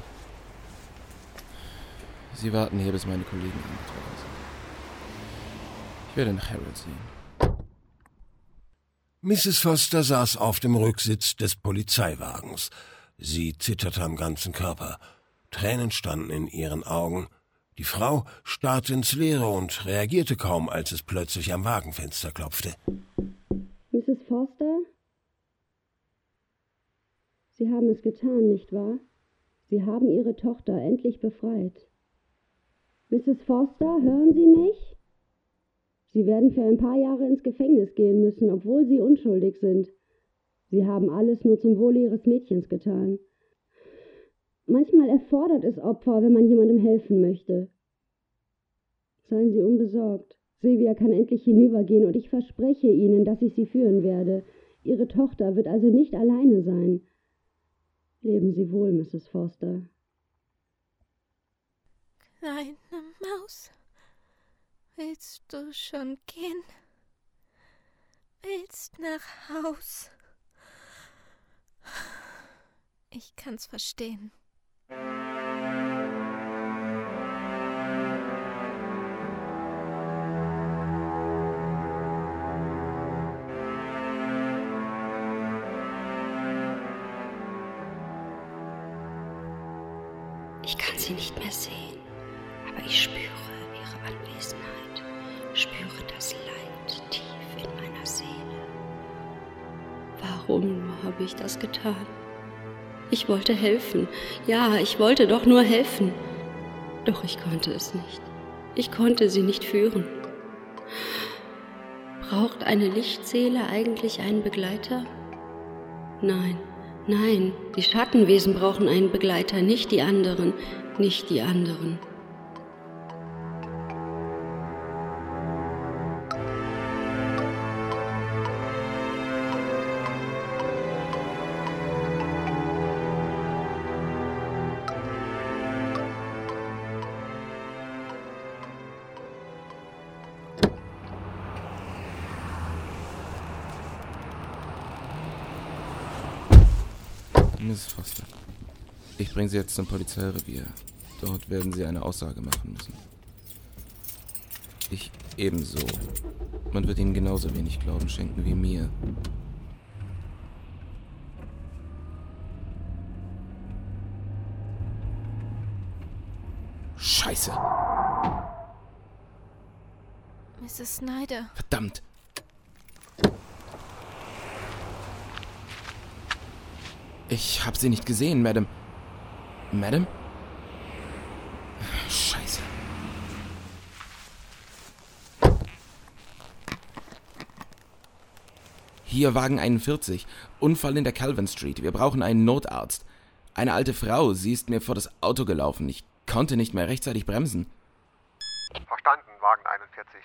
Sie warten hier, bis meine Kollegen eingetroffen sind. Ich werde nach Harold sehen. Misses Foster saß auf dem Rücksitz des Polizeiwagens. Sie zitterte am ganzen Körper. Tränen standen in ihren Augen. Die Frau starrte ins Leere und reagierte kaum, als es plötzlich am Wagenfenster klopfte. Misses Foster? Sie haben es getan, nicht wahr? Sie haben Ihre Tochter endlich befreit. Misses Foster, hören Sie mich? Sie werden für ein paar Jahre ins Gefängnis gehen müssen, obwohl Sie unschuldig sind. Sie haben alles nur zum Wohle Ihres Mädchens getan. Manchmal erfordert es Opfer, wenn man jemandem helfen möchte. Seien Sie unbesorgt. Silvia kann endlich hinübergehen und ich verspreche Ihnen, dass ich sie führen werde. Ihre Tochter wird also nicht alleine sein. Leben Sie wohl, Misses Foster. Kleine Maus, willst du schon gehen? Willst nach Haus? Ich kann's verstehen. Ich kann sie nicht mehr sehen, aber ich spüre ihre Anwesenheit, spüre das Leid tief in meiner Seele. Warum nur habe ich das getan? Ich wollte helfen, ja, ich wollte doch nur helfen. Doch ich konnte es nicht. Ich konnte sie nicht führen. Braucht eine Lichtseele eigentlich einen Begleiter? Nein. Nein, die Schattenwesen brauchen einen Begleiter, nicht die anderen, nicht die anderen. Misses Foster, ich bringe Sie jetzt zum Polizeirevier. Dort werden Sie eine Aussage machen müssen. Ich ebenso. Man wird Ihnen genauso wenig Glauben schenken wie mir. Scheiße! Misses Snyder. Verdammt! Ich hab sie nicht gesehen, Madame. Madame? Scheiße. Hier Wagen einundvierzig. Unfall in der Calvin Street. Wir brauchen einen Notarzt. Eine alte Frau, sie ist mir vor das Auto gelaufen. Ich konnte nicht mehr rechtzeitig bremsen. Verstanden, Wagen einundvierzig.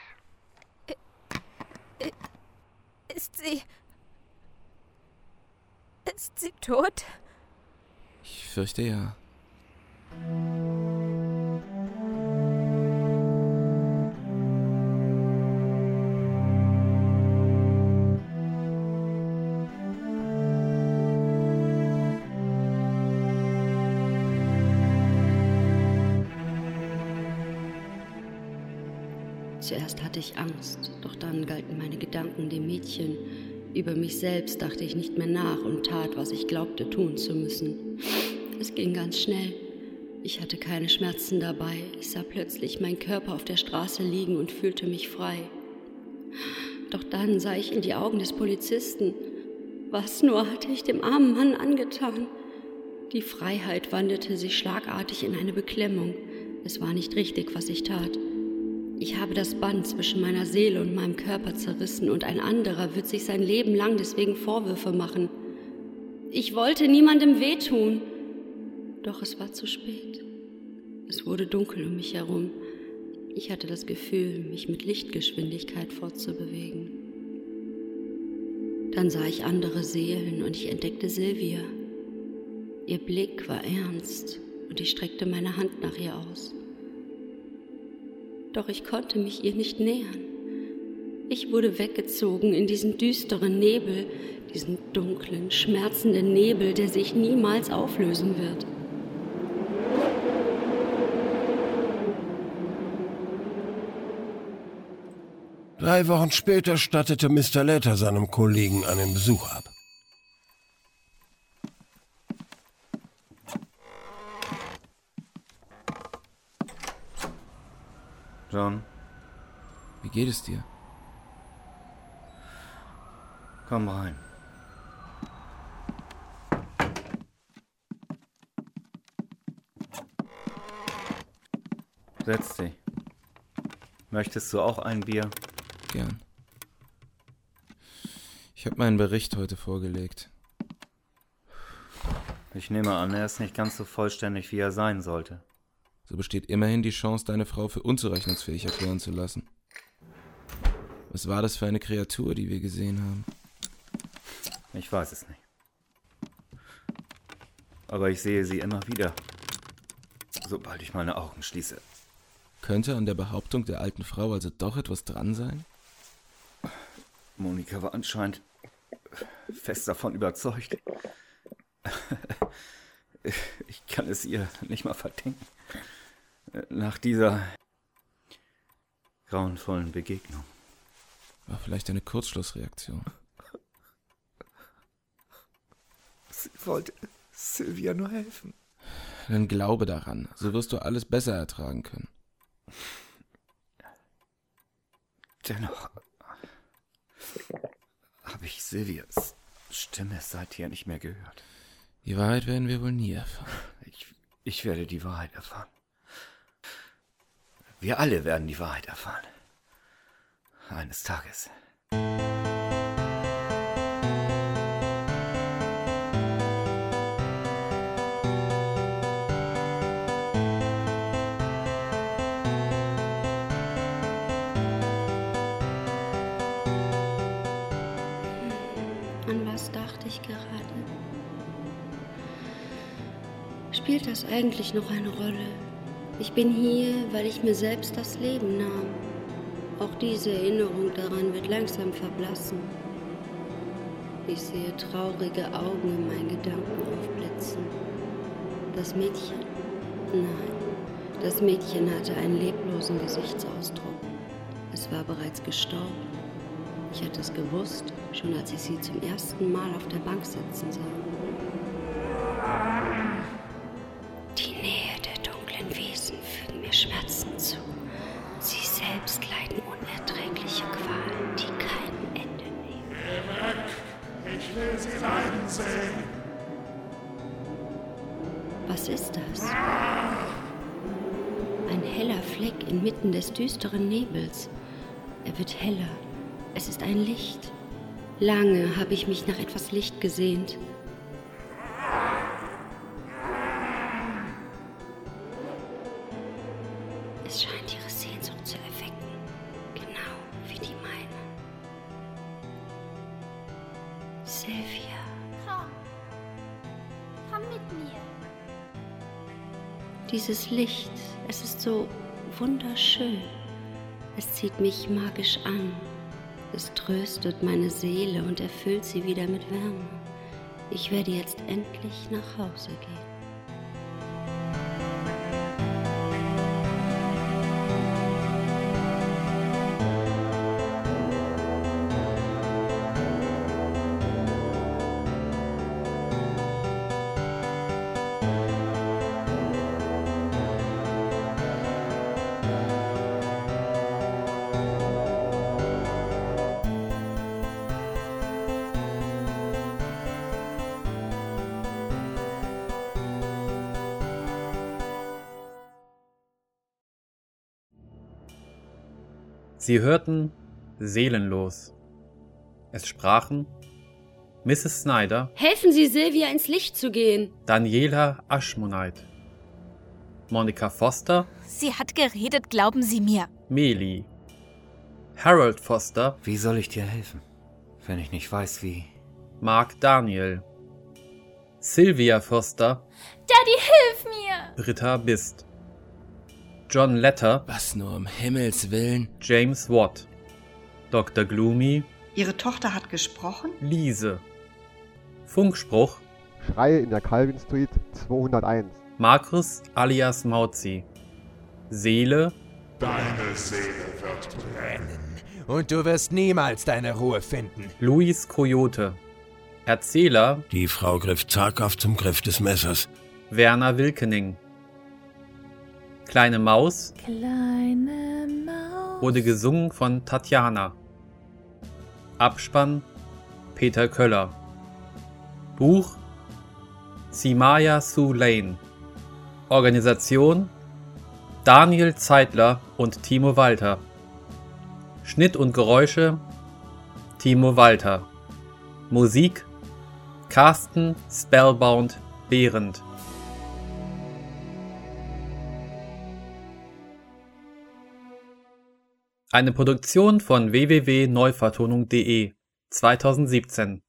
Ist sie... Ist sie tot? Ich fürchte ja. Zuerst hatte ich Angst, doch dann galten meine Gedanken dem Mädchen. Über mich selbst dachte ich nicht mehr nach und tat, was ich glaubte tun zu müssen. Es ging ganz schnell. Ich hatte keine Schmerzen dabei. Ich sah plötzlich meinen Körper auf der Straße liegen und fühlte mich frei. Doch dann sah ich in die Augen des Polizisten. Was nur hatte ich dem armen Mann angetan? Die Freiheit wandelte sich schlagartig in eine Beklemmung. Es war nicht richtig, was ich tat. Ich habe das Band zwischen meiner Seele und meinem Körper zerrissen und ein anderer wird sich sein Leben lang deswegen Vorwürfe machen. Ich wollte niemandem wehtun. Doch es war zu spät. Es wurde dunkel um mich herum. Ich hatte das Gefühl, mich mit Lichtgeschwindigkeit fortzubewegen. Dann sah ich andere Seelen und ich entdeckte Silvia. Ihr Blick war ernst und ich streckte meine Hand nach ihr aus. Doch ich konnte mich ihr nicht nähern. Ich wurde weggezogen in diesen düsteren Nebel, diesen dunklen, schmerzenden Nebel, der sich niemals auflösen wird. Drei Wochen später stattete Mister Letter seinem Kollegen einen Besuch ab. John? Wie geht es dir? Komm rein. Setz dich. Möchtest du auch ein Bier? Gern. Ich habe meinen Bericht heute vorgelegt. Ich nehme an, er ist nicht ganz so vollständig, wie er sein sollte. So besteht immerhin die Chance, deine Frau für unzurechnungsfähig erklären zu lassen. Was war das für eine Kreatur, die wir gesehen haben? Ich weiß es nicht. Aber ich sehe sie immer wieder, sobald ich meine Augen schließe. Könnte an der Behauptung der alten Frau also doch etwas dran sein? Monika war anscheinend fest davon überzeugt. Ich kann es ihr nicht mal verdenken. Nach dieser grauenvollen Begegnung. War vielleicht eine Kurzschlussreaktion. Sie wollte Sylvia nur helfen. Dann glaube daran, so wirst du alles besser ertragen können. Dennoch habe ich Sylvias Stimme seither nicht mehr gehört. Die Wahrheit werden wir wohl nie erfahren. Ich, ich werde die Wahrheit erfahren. Wir alle werden die Wahrheit erfahren. Eines Tages. An was dachte ich gerade? Spielt das eigentlich noch eine Rolle? Ich bin hier, weil ich mir selbst das Leben nahm. Auch diese Erinnerung daran wird langsam verblassen. Ich sehe traurige Augen in meinen Gedanken aufblitzen. Das Mädchen? Nein, das Mädchen hatte einen leblosen Gesichtsausdruck. Es war bereits gestorben. Ich hatte es gewusst, schon als ich sie zum ersten Mal auf der Bank sitzen sah. Die Nähe der dunklen Wesen fügen mir Schmerzen zu. Sie selbst leiden unerträgliche Qualen, die kein Ende nehmen. Geh weg! Ich will sie leiden sehen! Was ist das? Ein heller Fleck inmitten des düsteren Nebels. Er wird heller. Es ist ein Licht. Lange habe ich mich nach etwas Licht gesehnt. Es scheint ihre Sehnsucht zu erwecken, genau wie die meine. Sylvia. Komm. Komm mit mir. Dieses Licht, es ist so wunderschön. Es zieht mich magisch an. Es tröstet meine Seele und erfüllt sie wieder mit Wärme. Ich werde jetzt endlich nach Hause gehen. Sie hörten Seelenlos. Es sprachen Misses Snyder, Helfen Sie Sylvia ins Licht zu gehen. Daniela Ashmonite, Monica Foster, Sie hat geredet, glauben Sie mir. Meli, Harold Foster. Wie soll ich dir helfen, wenn ich nicht weiß, wie? Mark Daniel, Sylvia Foster. Daddy, hilf mir! Britta Bist, John Letter. Was nur um Himmels Willen? James Watt, Doktor Gloomy. Ihre Tochter hat gesprochen? Lise. Funkspruch. Schreie in der Calvin Street zweihunderteins. Markus alias Mauzi. Seele. Deine Seele wird brennen und du wirst niemals deine Ruhe finden. Luis Coyote. Erzähler: Die Frau griff zaghaft zum Griff des Messers. Werner Wilkening. Kleine Maus. Kleine Maus. Wurde gesungen von Tatjana. Abspann: Peter Köller. Buch: Simaya Sue Lane. Organisation: Daniel Zeitler und Timo Walter. Schnitt und Geräusche: Timo Walter. Musik: Carsten Spellbound Behrendt. Eine Produktion von w w w punkt neuvertonung punkt de zweitausendsiebzehn.